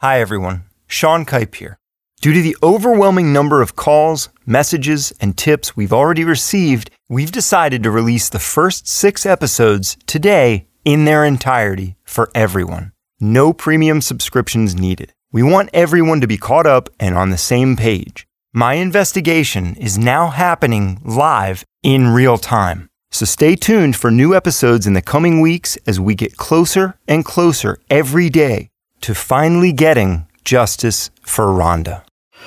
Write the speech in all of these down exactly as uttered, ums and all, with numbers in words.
Hi everyone, Sean Kipe here. Due to the overwhelming number of calls, messages, and tips we've already received, we've decided to release the first six episodes today in their entirety for everyone. No premium subscriptions needed. We want everyone to be caught up and on the same page. My investigation is now happening live in real time. So stay tuned for new episodes in the coming weeks as we get closer and closer every day to finally getting justice for Rhonda.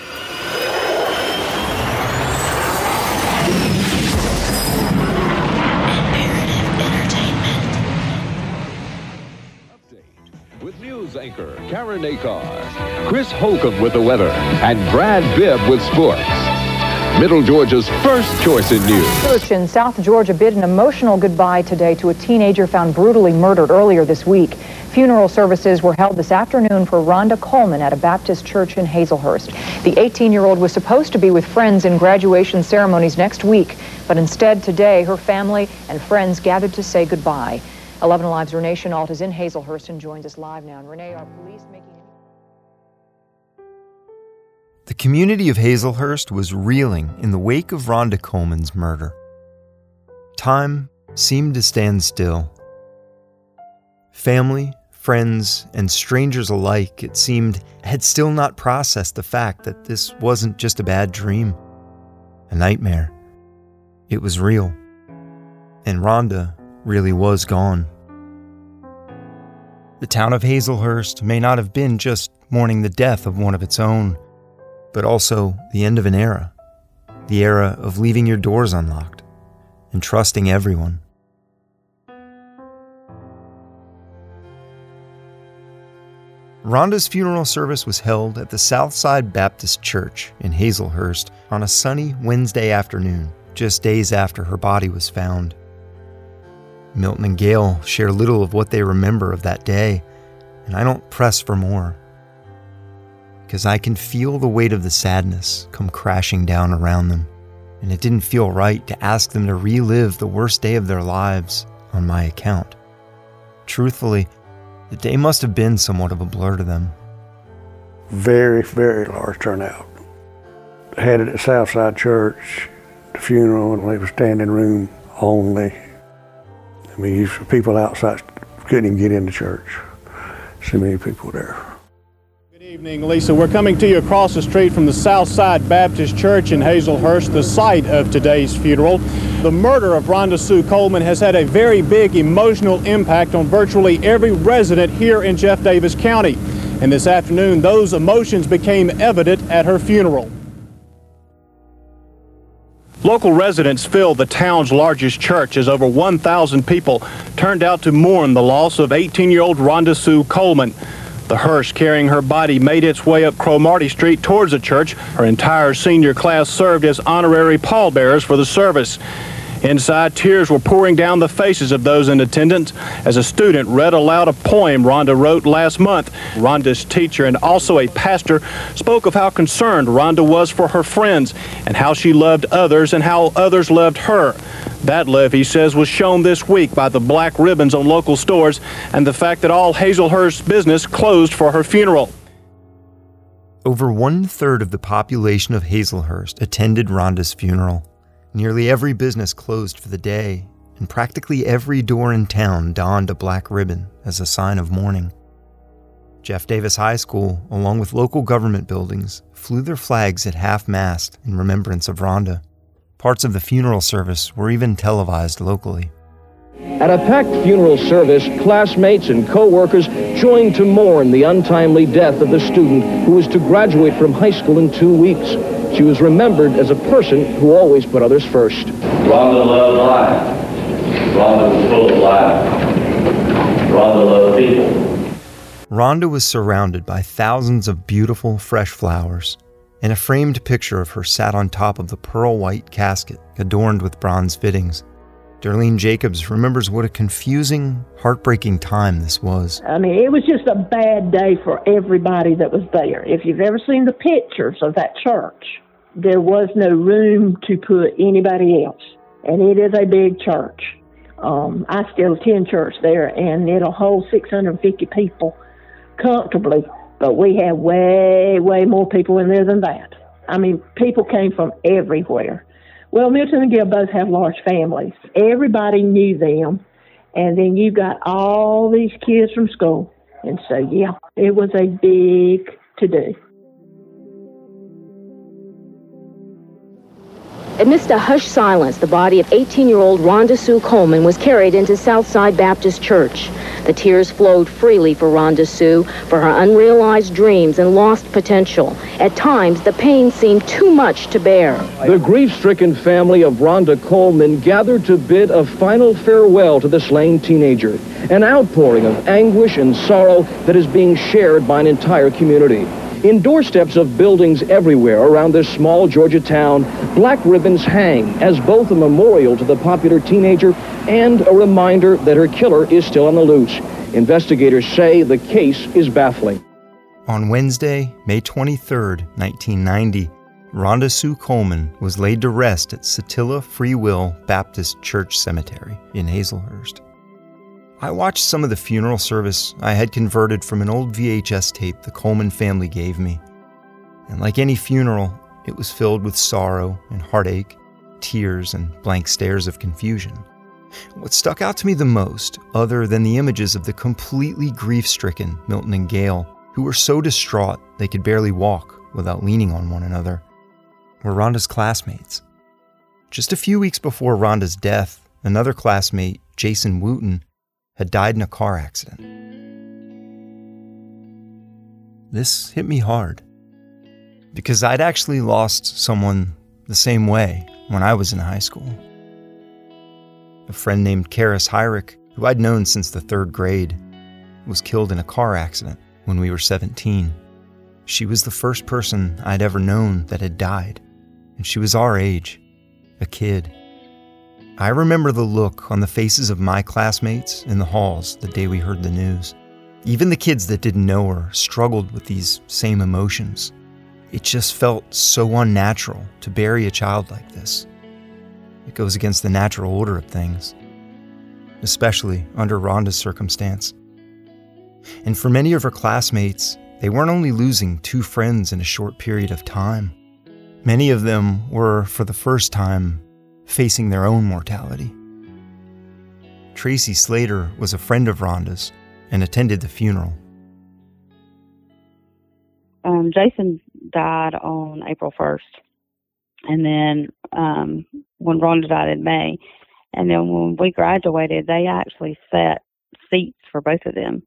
With news anchor Karen Akar, Chris Holcomb with the weather, and Brad Bibb with sports. Middle Georgia's first choice in news. Church in South Georgia bid an emotional goodbye today to a teenager found brutally murdered earlier this week. Funeral services were held this afternoon for Rhonda Coleman at a Baptist church in Hazelhurst. The eighteen-year-old was supposed to be with friends in graduation ceremonies next week, but instead today her family and friends gathered to say goodbye. eleven Alive's Renee Chenault is in Hazelhurst and joins us live now. And Renee, are police making... The community of Hazelhurst was reeling in the wake of Rhonda Coleman's murder. Time seemed to stand still. Family, friends, and strangers alike, it seemed, had still not processed the fact that this wasn't just a bad dream, a nightmare. It was real. And Rhonda really was gone. The town of Hazelhurst may not have been just mourning the death of one of its own, but also the end of an era, the era of leaving your doors unlocked and trusting everyone. Rhonda's funeral service was held at the Southside Baptist Church in Hazelhurst on a sunny Wednesday afternoon, just days after her body was found. Milton and Gail share little of what they remember of that day, and I don't press for more, because I can feel the weight of the sadness come crashing down around them, and it didn't feel right to ask them to relive the worst day of their lives on my account. Truthfully, the day must have been somewhat of a blur to them. Very, very large turnout. Had it at Southside Church, the funeral, and it was standing room only. I mean, you, people outside couldn't even get into church. So many people there. Good evening, Lisa. We're coming to you across the street from the Southside Baptist Church in Hazelhurst, the site of today's funeral. The murder of Rhonda Sue Coleman has had a very big emotional impact on virtually every resident here in Jeff Davis County. And this afternoon, those emotions became evident at her funeral. Local residents filled the town's largest church as over one thousand people turned out to mourn the loss of eighteen-year-old Rhonda Sue Coleman. The hearse carrying her body made its way up Cromartie Street towards the church. Her entire senior class served as honorary pallbearers for the service. Inside, tears were pouring down the faces of those in attendance as a student read aloud a poem Rhonda wrote last month. Rhonda's teacher and also a pastor spoke of how concerned Rhonda was for her friends and how she loved others and how others loved her. That love, he says, was shown this week by the black ribbons on local stores and the fact that all Hazelhurst business closed for her funeral. Over one-third of the population of Hazelhurst attended Rhonda's funeral. Nearly every business closed for the day, and practically every door in town donned a black ribbon as a sign of mourning. Jeff Davis High School, along with local government buildings, flew their flags at half-mast in remembrance of Rhonda. Parts of the funeral service were even televised locally. At a packed funeral service, classmates and co-workers joined to mourn the untimely death of the student who was to graduate from high school in two weeks. She was remembered as a person who always put others first. Rhonda loved life. Rhonda was full of life. Rhonda loved people. Rhonda was surrounded by thousands of beautiful, fresh flowers, and a framed picture of her sat on top of the pearl-white casket adorned with bronze fittings. Darlene Jacobs remembers what a confusing, heartbreaking time this was. I mean, it was just a bad day for everybody that was there. If you've ever seen the pictures of that church, there was no room to put anybody else. And it is a big church. Um, I still attend church there, and it'll hold six hundred fifty people comfortably But we had way, way more people in there than that. I mean, people came from everywhere. Well, Milton and Gill both have large families. Everybody knew them. And then you got all these kids from school. And so, yeah, it was a big to-do. Amidst a hushed silence, the body of eighteen-year-old Rhonda Sue Coleman was carried into Southside Baptist Church. The tears flowed freely for Rhonda Sue, for her unrealized dreams and lost potential. At times, the pain seemed too much to bear. The grief-stricken family of Rhonda Coleman gathered to bid a final farewell to the slain teenager, an outpouring of anguish and sorrow that is being shared by an entire community. In doorsteps of buildings everywhere around this small Georgia town, black ribbons hang as both a memorial to the popular teenager and a reminder that her killer is still on the loose. Investigators say the case is baffling. On Wednesday, May twenty-third, nineteen ninety, Rhonda Sue Coleman was laid to rest at Satilla Free Will Baptist Church Cemetery in Hazelhurst. I watched some of the funeral service I had converted from an old V H S tape the Coleman family gave me. And like any funeral, it was filled with sorrow and heartache, tears and blank stares of confusion. What stuck out to me the most, other than the images of the completely grief-stricken Milton and Gail, who were so distraught they could barely walk without leaning on one another, were Rhonda's classmates. Just a few weeks before Rhonda's death, another classmate, Jason Wooten, had died in a car accident. This hit me hard, because I'd actually lost someone the same way when I was in high school. A friend named Karis Hyrick, who I'd known since the third grade, was killed in a car accident when we were seventeen. She was the first person I'd ever known that had died, and she was our age, a kid. I remember the look on the faces of my classmates in the halls the day we heard the news. Even the kids that didn't know her struggled with these same emotions. It just felt so unnatural to bury a child like this. It goes against the natural order of things, especially under Rhonda's circumstance. And for many of her classmates, they weren't only losing two friends in a short period of time. Many of them were, for the first time, facing their own mortality. Tracy Slater was a friend of Rhonda's and attended the funeral. Um, Jason died on April first. And then um, when Rhonda died in May, and then when we graduated, they actually set seats for both of them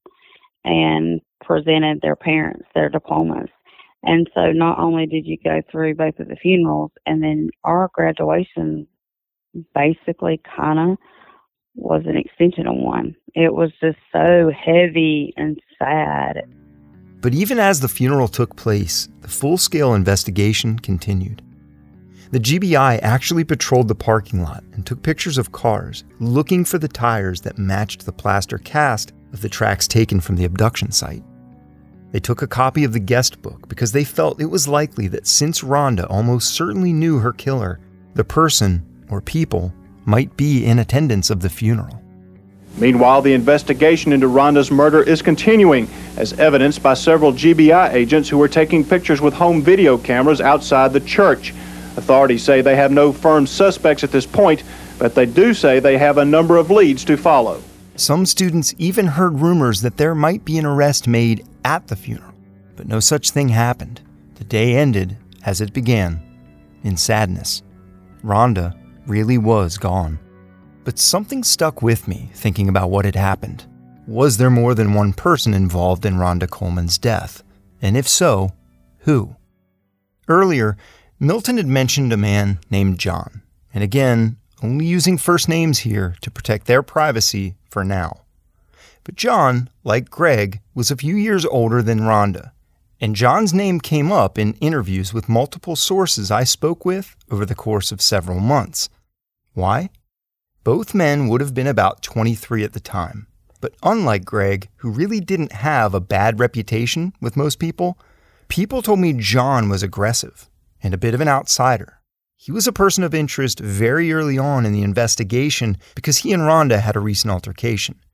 and presented their parents their diplomas. And so not only did you go through both of the funerals, and then our graduation basically kind of was an extension of one. It was just so heavy and sad. But even as the funeral took place, the full-scale investigation continued. The G B I actually patrolled the parking lot and took pictures of cars, looking for the tires that matched the plaster cast of the tracks taken from the abduction site. They took a copy of the guest book because they felt it was likely that since Rhonda almost certainly knew her killer, the person, or people, might be in attendance of the funeral. Meanwhile, the investigation into Rhonda's murder is continuing, as evidenced by several G B I agents who were taking pictures with home video cameras outside the church. Authorities say they have no firm suspects at this point, but they do say they have a number of leads to follow. Some students even heard rumors that there might be an arrest made at the funeral, but no such thing happened. The day ended as it began, in sadness. Rhonda really was gone. But something stuck with me thinking about what had happened. Was there more than one person involved in Rhonda Coleman's death? And if so, who? Earlier, Milton had mentioned a man named John, and again, only using first names here to protect their privacy for now. But John, like Greg, was a few years older than Rhonda, and John's name came up in interviews with multiple sources I spoke with over the course of several months. Why? Both men would have been about twenty-three at the time, but unlike Greg, who really didn't have a bad reputation with most people, people told me John was aggressive and a bit of an outsider. He was a person of interest very early on in the investigation because he and Rhonda had a recent altercation.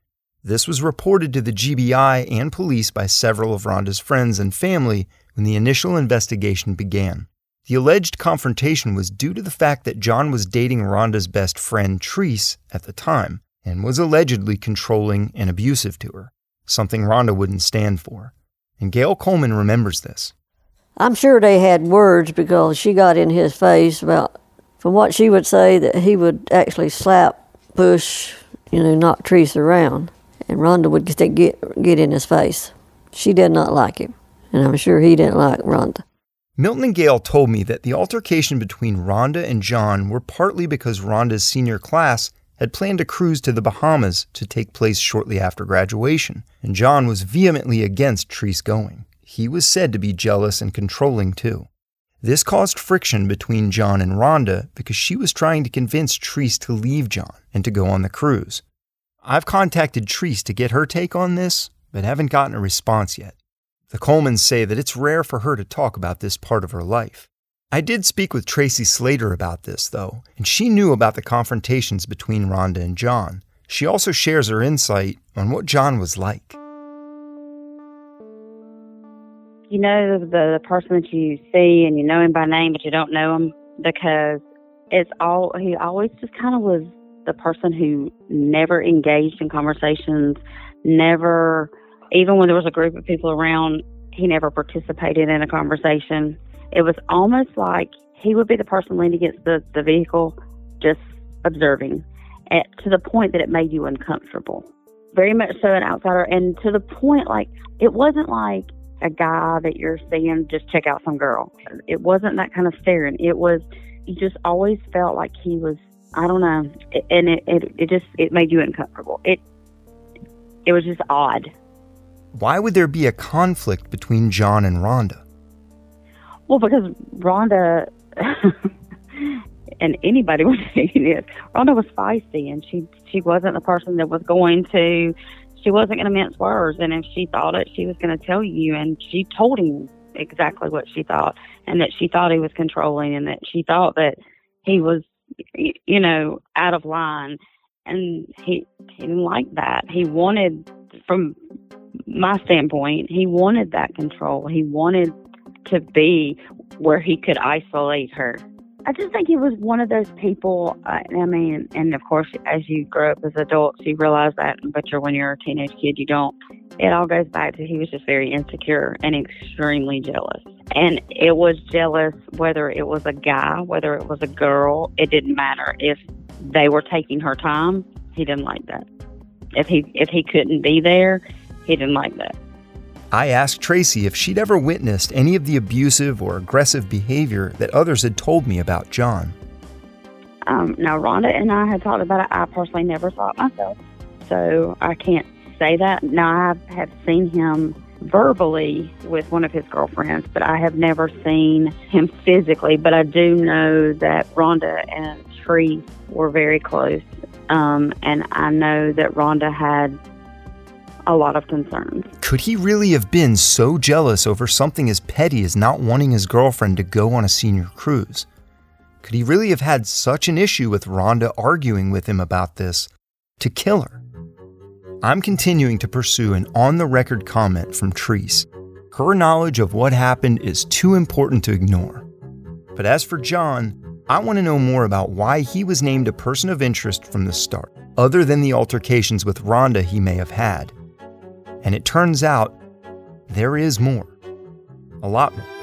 This was reported to the G B I and police by several of Rhonda's friends and family when the initial investigation began. The alleged confrontation was due to the fact that John was dating Rhonda's best friend, Treese, at the time, and was allegedly controlling and abusive to her, something Rhonda wouldn't stand for. And Gail Coleman remembers this. I'm sure they had words because she got in his face about, from what she would say, that he would actually slap, push, you know, knock Treese around. And Rhonda would get, get get in his face. She did not like him, and I'm sure he didn't like Rhonda. Milton and Gail told me that the altercation between Rhonda and John were partly because Rhonda's senior class had planned a cruise to the Bahamas to take place shortly after graduation, and John was vehemently against Treese going. He was said to be jealous and controlling too. This caused friction between John and Rhonda because she was trying to convince Treese to leave John and to go on the cruise. I've contacted Treese to get her take on this, but haven't gotten a response yet. The Colemans say that it's rare for her to talk about this part of her life. I did speak with Tracy Slater about this, though, and she knew about the confrontations between Rhonda and John. She also shares her insight on what John was like. You know the, the person that you see and you know him by name, but you don't know him because it's all, he always just kind of was the person who never engaged in conversations, never, even when there was a group of people around, he never participated in a conversation. It was almost like he would be the person leaning against the, the vehicle, just observing, at, to the point that it made you uncomfortable. Very much so an outsider, and to the point, like, it wasn't like a guy that you're seeing just check out some girl. It wasn't that kind of staring. It was, you just always felt like he was, I don't know, and it, it it just, it made you uncomfortable. It it was just odd. Why would there be a conflict between John and Rhonda? Well, because Rhonda, and anybody would say this, Rhonda was feisty, and she she wasn't the person that was going to, she wasn't going to mince words, and if she thought it, she was going to tell you, and she told him exactly what she thought, and that she thought he was controlling, and that she thought that he was, you know, out of line, and he, he didn't like that. He wanted, from my standpoint, he wanted that control. He wanted to be where he could isolate her. I just think he was one of those people, uh, I mean, and of course, as you grow up as adults, you realize that, but you're, when you're a teenage kid, you don't. It all goes back to he was just very insecure and extremely jealous. And it was jealous whether it was a guy, whether it was a girl, it didn't matter. If they were taking her time, he didn't like that. If he if he couldn't be there, he didn't like that. I asked Tracy if she'd ever witnessed any of the abusive or aggressive behavior that others had told me about John. Um, now, Rhonda and I had talked about it. I personally never saw it myself, so I can't say that. Now, I have seen him verbally with one of his girlfriends, but I have never seen him physically. But I do know that Rhonda and Treese were very close, um, and I know that Rhonda had a lot of concerns. Could he really have been so jealous over something as petty as not wanting his girlfriend to go on a senior cruise? Could he really have had such an issue with Rhonda arguing with him about this to kill her? I'm continuing to pursue an on-the-record comment from Treese. Her knowledge of what happened is too important to ignore. But as for John, I want to know more about why he was named a person of interest from the start, other than the altercations with Rhonda he may have had. And it turns out, there is more. A lot more.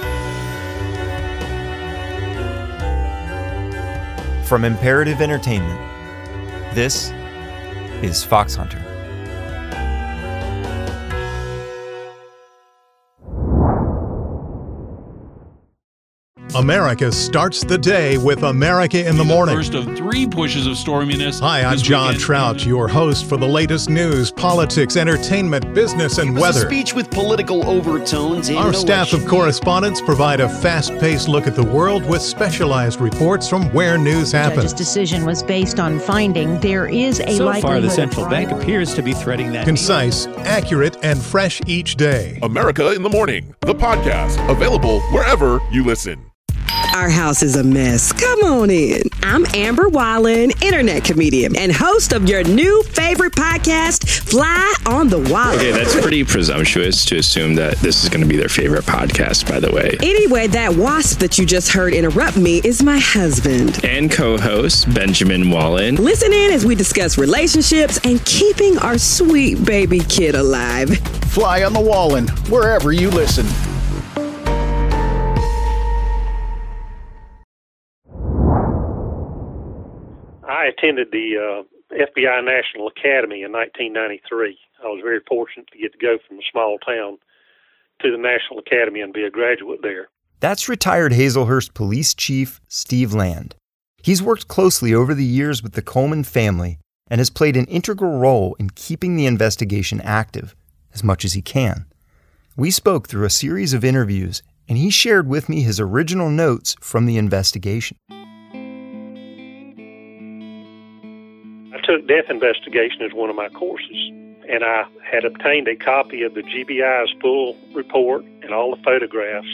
From Imperative Entertainment, this is Fox Hunter. America starts the day with America in the Morning. First of three pushes of storminess. Hi, I'm John weekend. Trout, your host for the latest news, politics, entertainment, business, and it was weather. A speech with political overtones. In Our staff of correspondents provide a fast-paced look at the world with specialized reports from where news happens. The judge's decision was based on finding there is a so likelihood. So far, the central bank appears to be threading that. Concise, accurate, and fresh each day. America in the Morning, the podcast, available wherever you listen. Our house is a mess. Come on in. I'm Amber Wallen, internet comedian and host of your new favorite podcast, Fly on the Wall. Okay, that's pretty presumptuous to assume that this is going to be their favorite podcast, by the way. Anyway, that wasp that you just heard interrupt me is my husband. And co-host, Benjamin Wallen. Listen in as we discuss relationships and keeping our sweet baby kid alive. Fly on the Wallen, wherever you listen. I attended the uh, F B I National Academy in nineteen ninety-three. I was very fortunate to get to go from a small town to the National Academy and be a graduate there. That's retired Hazelhurst Police Chief Steve Land. He's worked closely over the years with the Coleman family and has played an integral role in keeping the investigation active as much as he can. We spoke through a series of interviews, and he shared with me his original notes from the investigation. I took death investigation as one of my courses, and I had obtained a copy of the G B I's full report and all the photographs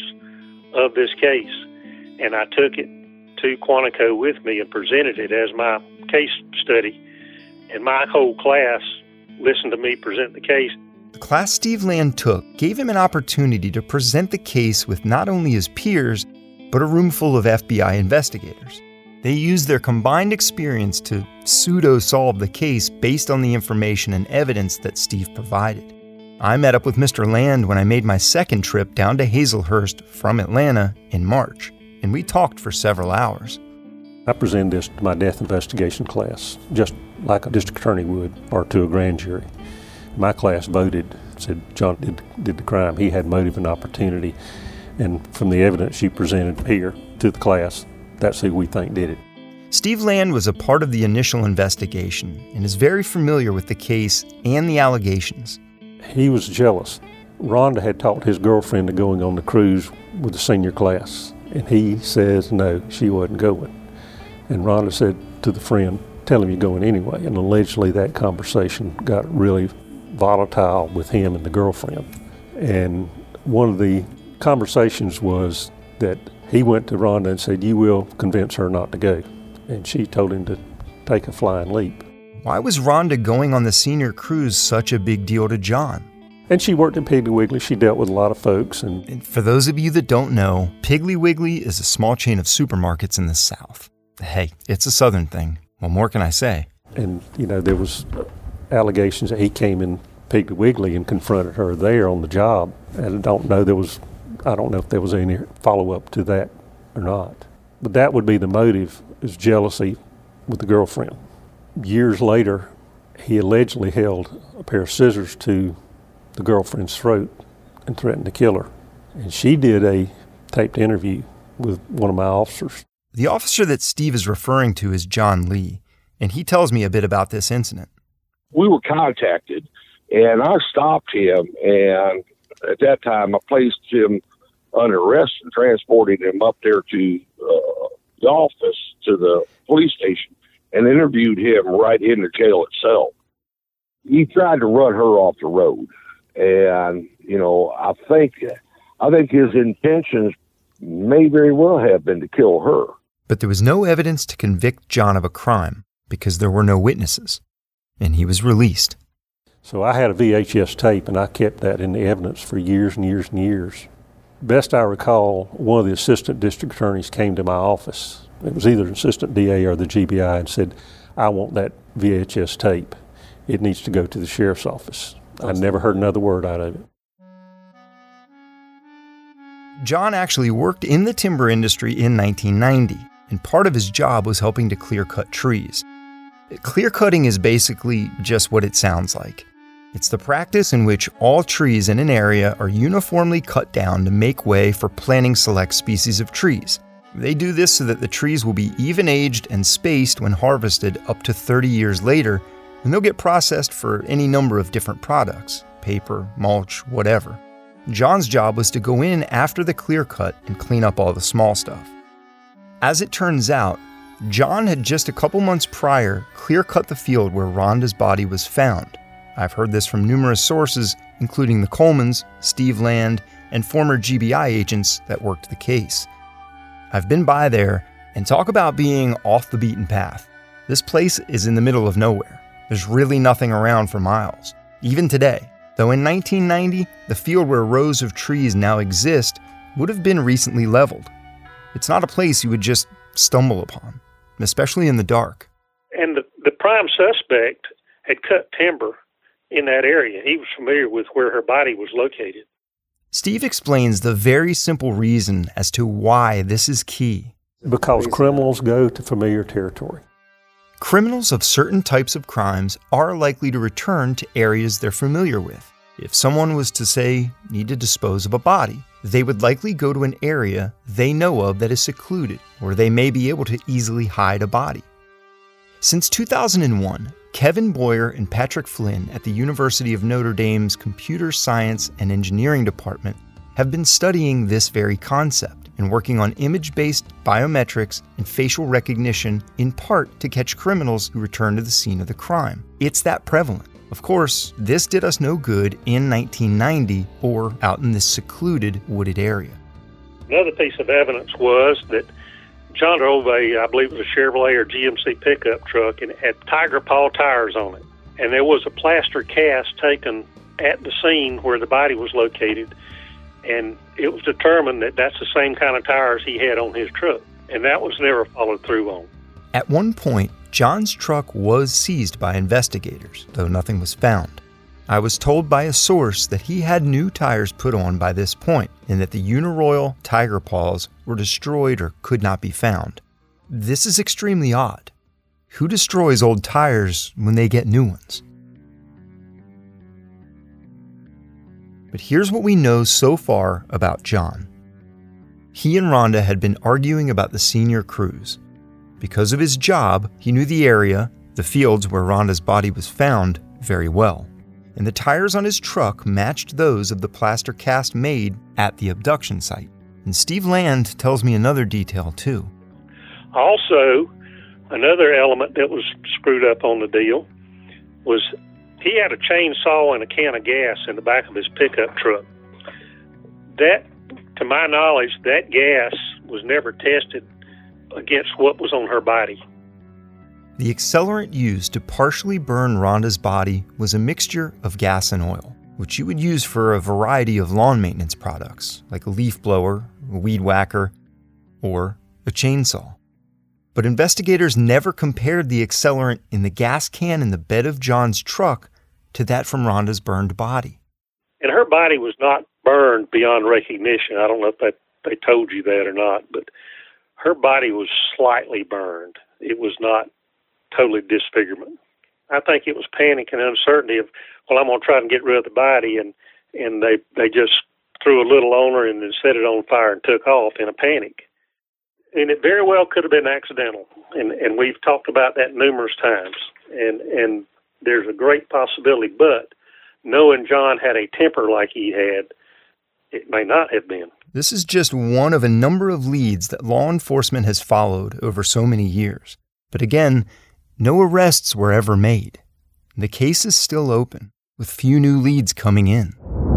of this case, and I took it to Quantico with me and presented it as my case study, and my whole class listened to me present the case. The class Steve Land took gave him an opportunity to present the case with not only his peers, but a room full of F B I investigators. They used their combined experience to pseudo-solve the case based on the information and evidence that Steve provided. I met up with Mister Land when I made my second trip down to Hazelhurst from Atlanta in March, and we talked for several hours. I presented this to my death investigation class, just like a district attorney would, or to a grand jury. My class voted, said John did, did the crime. He had motive and opportunity, and from the evidence you presented here to the class, that's who we think did it. Steve Land was a part of the initial investigation and is very familiar with the case and the allegations. He was jealous. Rhonda had talked his girlfriend to going on the cruise with the senior class, and he says no, she wasn't going. And Rhonda said to the friend, tell him you're going anyway. And allegedly that conversation got really volatile with him and the girlfriend. And one of the conversations was that he went to Rhonda and said, you will convince her not to go. And she told him to take a flying leap. Why was Rhonda going on the senior cruise such a big deal to John? And she worked in Piggly Wiggly. She dealt with a lot of folks. And, and for those of you that don't know, Piggly Wiggly is a small chain of supermarkets in the South. Hey, it's a Southern thing. What more can I say? And, you know, there was allegations that he came in Piggly Wiggly and confronted her there on the job. And I don't know there was, I don't know if there was any follow-up to that or not. But that would be the motive, is jealousy with the girlfriend. Years later, he allegedly held a pair of scissors to the girlfriend's throat and threatened to kill her. And she did a taped interview with one of my officers. The officer that Steve is referring to is John Lee, and he tells me a bit about this incident. We were contacted, and I stopped him, and at that time I placed him under arrest and transported him up there to uh, the office, to the police station, and interviewed him right in the jail itself. He tried to run her off the road, and, you know, I think, I think his intentions may very well have been to kill her. But there was no evidence to convict John of a crime because there were no witnesses, and he was released. So I had a V H S tape, and I kept that in the evidence for years and years and years. Best I recall, one of the assistant district attorneys came to my office. It was either an assistant D A or the G B I, and said, I want that V H S tape. It needs to go to the sheriff's office. I never heard another word out of it. John actually worked in the timber industry in nineteen ninety, and part of his job was helping to clear-cut trees. Clear-cutting is basically just what it sounds like. It's the practice in which all trees in an area are uniformly cut down to make way for planting select species of trees. They do this so that the trees will be even-aged and spaced when harvested up to thirty years later, and they'll get processed for any number of different products, paper, mulch, whatever. John's job was to go in after the clear cut and clean up all the small stuff. As it turns out, John had just a couple months prior clear cut the field where Rhonda's body was found. I've heard this from numerous sources, including the Colemans, Steve Land, and former G B I agents that worked the case. I've been by there, and talk about being off the beaten path. This place is in the middle of nowhere. There's really nothing around for miles, even today. Though in nineteen ninety, the field where rows of trees now exist would have been recently leveled. It's not a place you would just stumble upon, especially in the dark. And the, the prime suspect had cut timber in that area. He was familiar with where her body was located. Steve explains the very simple reason as to why this is key. Because criminals go to familiar territory. Criminals of certain types of crimes are likely to return to areas they're familiar with. If someone was to, say, need to dispose of a body, they would likely go to an area they know of that is secluded, or they may be able to easily hide a body. Since two thousand one, Kevin Boyer and Patrick Flynn at the University of Notre Dame's Computer Science and Engineering Department have been studying this very concept and working on image-based biometrics and facial recognition, in part to catch criminals who return to the scene of the crime. It's that prevalent. Of course, this did us no good in nineteen ninety or out in this secluded, wooded area. Another piece of evidence was that John drove a, I believe it was a Chevrolet or G M C pickup truck, and it had Tiger Paw tires on it. And there was a plaster cast taken at the scene where the body was located, and it was determined that that's the same kind of tires he had on his truck, and that was never followed through on. At one point, John's truck was seized by investigators, though nothing was found. I was told by a source that he had new tires put on by this point, and that the Uniroyal Tiger Paws were destroyed or could not be found. This is extremely odd. Who destroys old tires when they get new ones? But here's what we know so far about John. He and Rhonda had been arguing about the senior cruise. Because of his job, he knew the area, the fields where Rhonda's body was found, very well. And the tires on his truck matched those of the plaster cast made at the abduction site. And Steve Land tells me another detail, too. Also, another element that was screwed up on the deal was he had a chainsaw and a can of gas in the back of his pickup truck. That, to my knowledge, that gas was never tested against what was on her body. The accelerant used to partially burn Rhonda's body was a mixture of gas and oil, which you would use for a variety of lawn maintenance products, like a leaf blower, a weed whacker, or a chainsaw. But investigators never compared the accelerant in the gas can in the bed of John's truck to that from Rhonda's burned body. And her body was not burned beyond recognition. I don't know if that, they told you that or not, but her body was slightly burned. It was not totally disfigurement. I think it was panic and uncertainty of, well, I'm going to try and get rid of the body, and, and they, they just threw a little on her and then set it on fire and took off in a panic. And it very well could have been accidental, and, and we've talked about that numerous times, and, and there's a great possibility, but knowing John had a temper like he had, it may not have been. This is just one of a number of leads that law enforcement has followed over so many years. But again, no arrests were ever made. The case is still open, with few new leads coming in.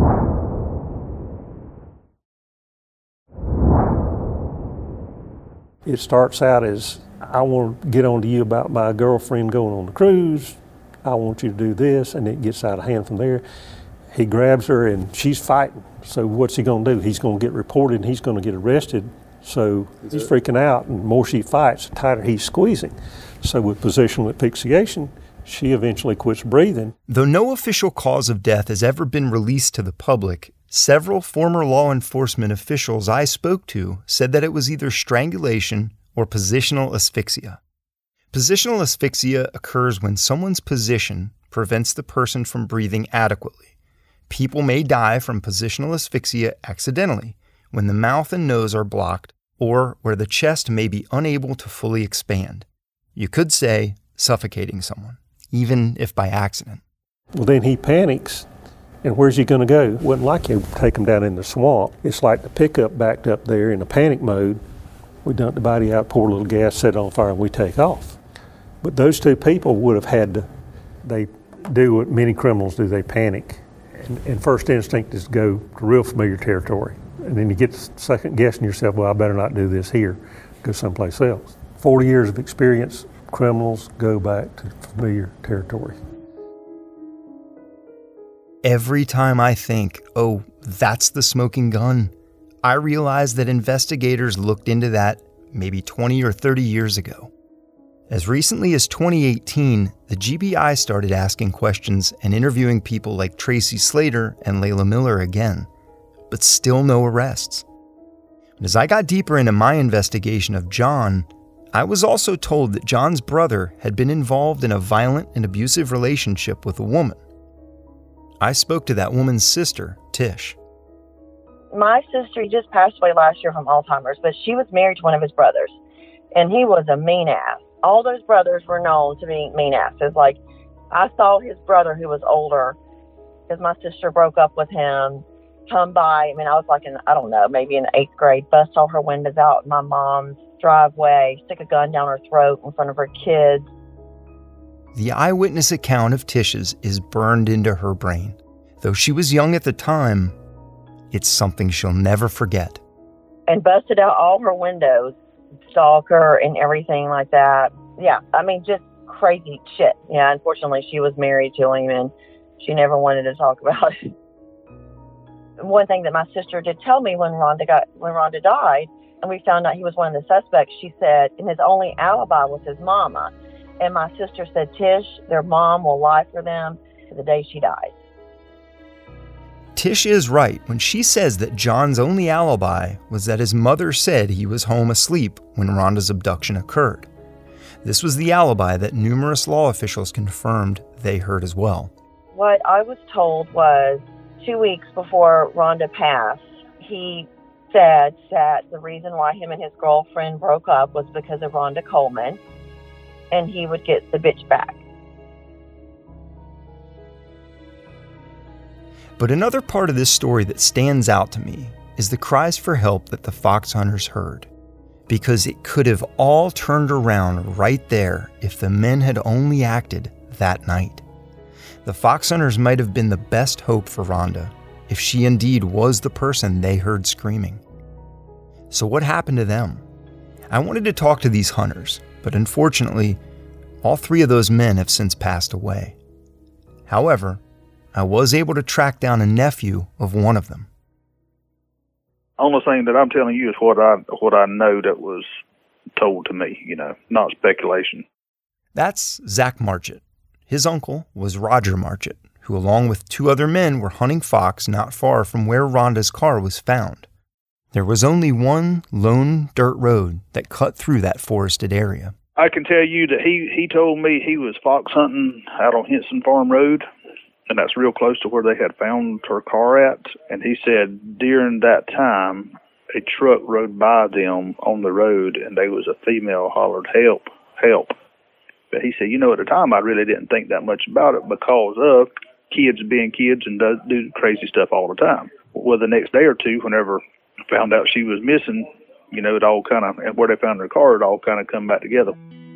It starts out as, I want to get on to you about my girlfriend going on the cruise. I want you to do this, and it gets out of hand from there. He grabs her, and she's fighting. So what's he going to do? He's going to get reported, and he's going to get arrested. So he's freaking out, and the more she fights, the tighter he's squeezing. So with positional asphyxiation, she eventually quits breathing. Though no official cause of death has ever been released to the public, several former law enforcement officials I spoke to said that it was either strangulation or positional asphyxia. Positional asphyxia occurs when someone's position prevents the person from breathing adequately. People may die from positional asphyxia accidentally, when the mouth and nose are blocked, or where the chest may be unable to fully expand. You could say suffocating someone, even if by accident. Well, then he panics, and where's he going to go? It wasn't like you take him down in the swamp. It's like the pickup backed up there in a panic mode. We dump the body out, pour a little gas, set it on fire, and we take off. But those two people would have had to, they do what many criminals do, they panic. And, and first instinct is to go to real familiar territory. And then you get second guessing yourself, well, I better not do this here, go someplace else. forty years of experience, criminals go back to familiar territory. Every time I think, oh, that's the smoking gun, I realize that investigators looked into that maybe twenty or thirty years ago. As recently as twenty eighteen, the G B I started asking questions and interviewing people like Tracy Slater and Layla Miller again, but still no arrests. And as I got deeper into my investigation of John, I was also told that John's brother had been involved in a violent and abusive relationship with a woman. I spoke to that woman's sister, Tish. My sister just passed away last year from Alzheimer's, but she was married to one of his brothers, and he was a mean ass. All those brothers were known to be mean asses. Like, I saw his brother, who was older, because my sister broke up with him, come by. I mean, I was like in, I don't know, maybe in eighth grade, bust all her windows out in my mom's driveway, stick a gun down her throat in front of her kids. The eyewitness account of Tish's is burned into her brain. Though she was young at the time, it's something she'll never forget. And busted out all her windows, stalker and everything like that. Yeah, I mean, just crazy shit. Yeah, unfortunately, she was married to him, and she never wanted to talk about it. One thing that my sister did tell me when Rhonda got when Rhonda died, and we found out he was one of the suspects, she said, and his only alibi was his mama. And my sister said, Tish, their mom will lie for them to the day she dies. Tish is right when she says that John's only alibi was that his mother said he was home asleep when Rhonda's abduction occurred. This was the alibi that numerous law officials confirmed they heard as well. What I was told was two weeks before Rhonda passed, he said that the reason why him and his girlfriend broke up was because of Rhonda Coleman, and he would get the bitch back. But another part of this story that stands out to me is the cries for help that the fox hunters heard, because it could have all turned around right there if the men had only acted that night. The fox hunters might have been the best hope for Rhonda if she indeed was the person they heard screaming. So what happened to them? I wanted to talk to these hunters, but unfortunately, all three of those men have since passed away. However, I was able to track down a nephew of one of them. Only thing that I'm telling you is what I what I know that was told to me, you know, not speculation. That's Zach Marchett. His uncle was Roger Marchett, who along with two other men were hunting fox not far from where Rhonda's car was found. There was only one lone dirt road that cut through that forested area. I can tell you that he, he told me he was fox hunting out on Henson Farm Road, and that's real close to where they had found her car at. And he said during that time, a truck rode by them on the road, and there was a female hollered, help, help. But he said, you know, at the time, I really didn't think that much about it because of kids being kids and do, do crazy stuff all the time. Well, the next day or two, whenever I found out she was missing, you know, it all kind of, and where they found her car, it all kind of come back together.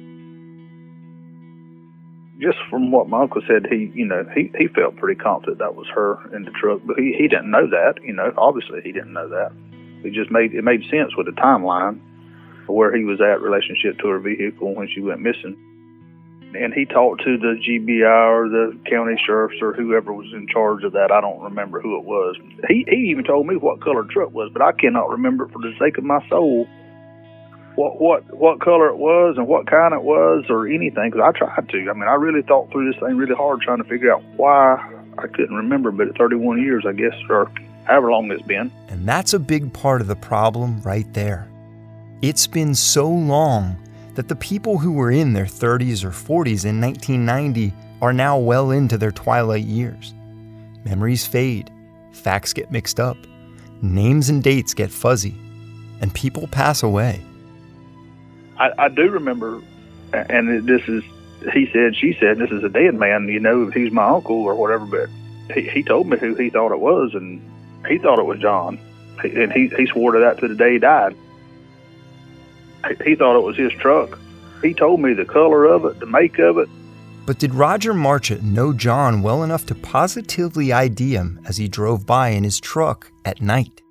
Just from what my uncle said, he, you know, he, he felt pretty confident that was her in the truck, but he, he didn't know that, you know, obviously he didn't know that. It just made, it made sense with the timeline of where he was at relationship to her vehicle when she went missing. And he talked to the G B I or the county sheriffs or whoever was in charge of that. I don't remember who it was. He, he even told me what color the truck was, but I cannot remember for the sake of my soul what what what color it was and what kind it was or anything, because I tried to. I mean, I really thought through this thing really hard trying to figure out why I couldn't remember, but at thirty-one years, I guess, or however long it's been. And that's a big part of the problem right there. It's been so long that the people who were in their thirties or forties in nineteen ninety are now well into their twilight years. Memories fade, facts get mixed up, names and dates get fuzzy, and people pass away. I, I do remember, and this is, he said, she said, this is a dead man, you know, he's my uncle or whatever, but he, he told me who he thought it was, and he thought it was John. He, and he, he swore to that to the day he died. He, he thought it was his truck. He told me the color of it, the make of it. But did Roger Marchett know John well enough to positively I D him as he drove by in his truck at night?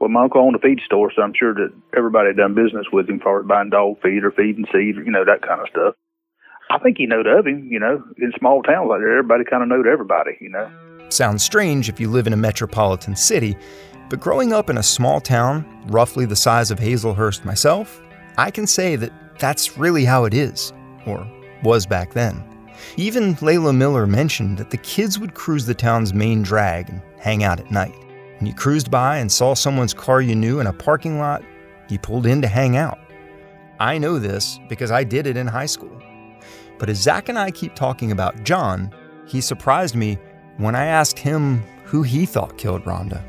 Well, my uncle owned a feed store, so I'm sure that everybody had done business with him for buying dog feed or feeding seed, you know, that kind of stuff. I think he knowed of him, you know. In small towns like that, everybody kind of knowed everybody, you know. Sounds strange if you live in a metropolitan city, but growing up in a small town, roughly the size of Hazelhurst myself, I can say that that's really how it is, or was back then. Even Layla Miller mentioned that the kids would cruise the town's main drag and hang out at night. When you cruised by and saw someone's car you knew in a parking lot, you pulled in to hang out. I know this because I did it in high school. But as Zach and I keep talking about John, he surprised me when I asked him who he thought killed Rhonda.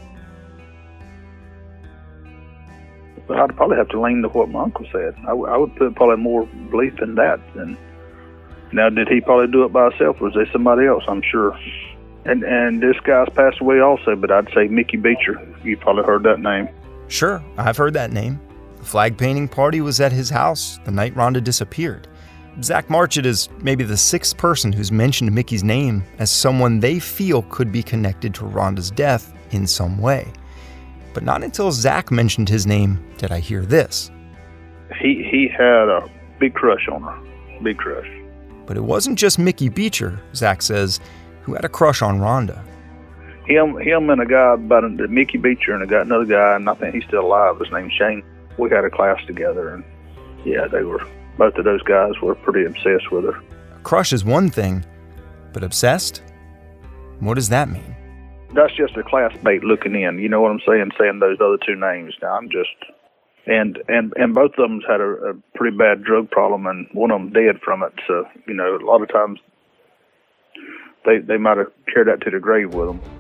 Well, I'd probably have to lean to what my uncle said. I, w- I would put probably more belief in that than... Now, did he probably do it by himself, or was there somebody else? I'm sure. And and this guy's passed away also, but I'd say Mickey Beecher. You've probably heard that name. Sure, I've heard that name. The flag painting party was at his house the night Rhonda disappeared. Zach Marchett is maybe the sixth person who's mentioned Mickey's name as someone they feel could be connected to Rhonda's death in some way. But not until Zach mentioned his name did I hear this. He he had a big crush on her. Big crush. But it wasn't just Mickey Beecher, Zach says, who had a crush on Rhonda. Him him and a guy, about a, Mickey Beecher, and I got another guy, and I think he's still alive. His name's Shane. We had a class together, and yeah, they were, both of those guys were pretty obsessed with her. A crush is one thing, but obsessed? What does that mean? That's just a classmate looking in. You know what I'm saying? Saying those other two names. Now, I'm just... And, and and both of them had a, a pretty bad drug problem, and one of them dead from it. So, you know, a lot of times they they might have carried that to the grave with them.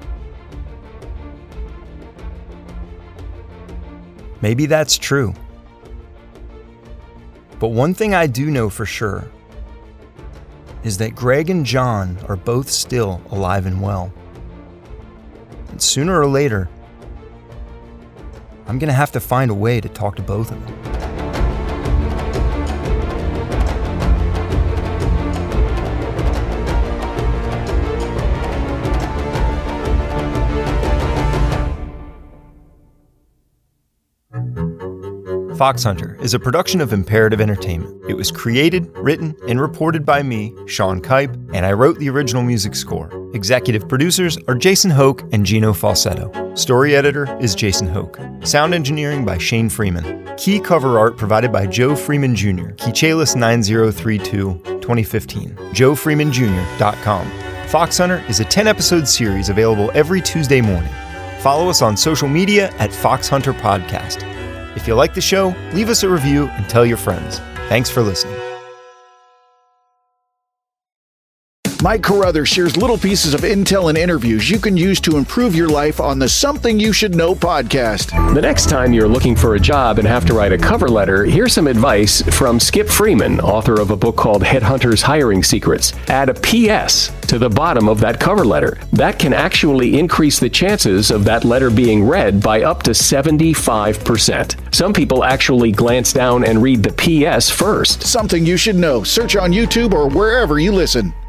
Maybe that's true. But one thing I do know for sure is that Greg and John are both still alive and well. And sooner or later, I'm going to have to find a way to talk to both of them. Fox Hunter is a production of Imperative Entertainment. It was created, written, and reported by me, Sean Kipe, and I wrote the original music score. Executive producers are Jason Hoke and Gino Falsetto. Story editor is Jason Hoke. Sound engineering by Shane Freeman. Key cover art provided by Joe Freeman Junior Keychalis nine zero three two, twenty fifteen. joe freeman junior dot com. Fox Hunter is a ten-episode series available every Tuesday morning. Follow us on social media at Fox Hunter Podcast. If you like the show, leave us a review and tell your friends. Thanks for listening. Mike Carruthers shares little pieces of intel and interviews you can use to improve your life on the Something You Should Know podcast. The next time you're looking for a job and have to write a cover letter, here's some advice from Skip Freeman, author of a book called Headhunters Hiring Secrets. Add a P S to the bottom of that cover letter. That can actually increase the chances of that letter being read by up to seventy-five percent. Some people actually glance down and read the P S first. Something You Should Know. Search on YouTube or wherever you listen.